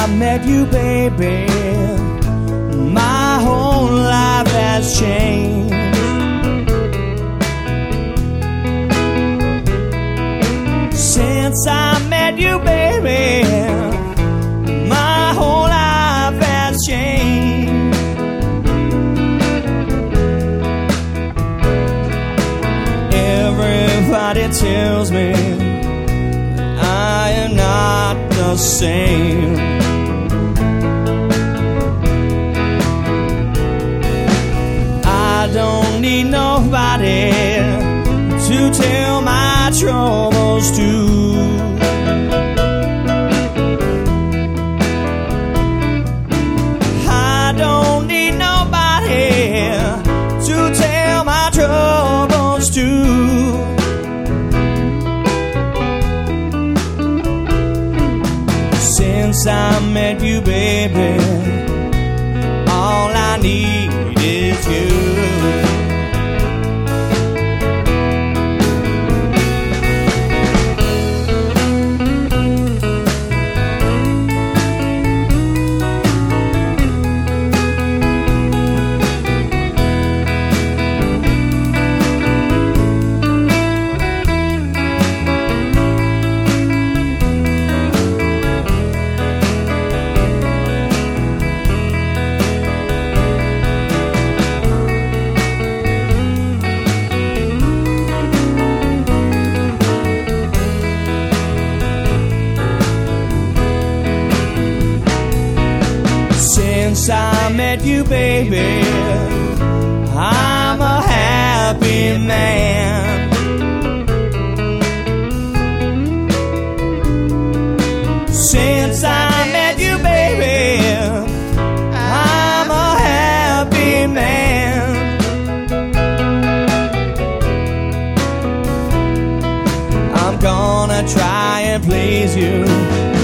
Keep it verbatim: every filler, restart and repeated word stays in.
I met you, baby, my whole life has changed. Since I met you, baby, my whole life has changed. Everybody tells me I am not the same. I don't need nobody to tell my troubles to. I don't need nobody to tell my troubles to. Since I met you, baby, all I need is you. Since I met you, baby, I'm a happy man. Since I met you, baby, I'm a happy man. I'm gonna try and please you.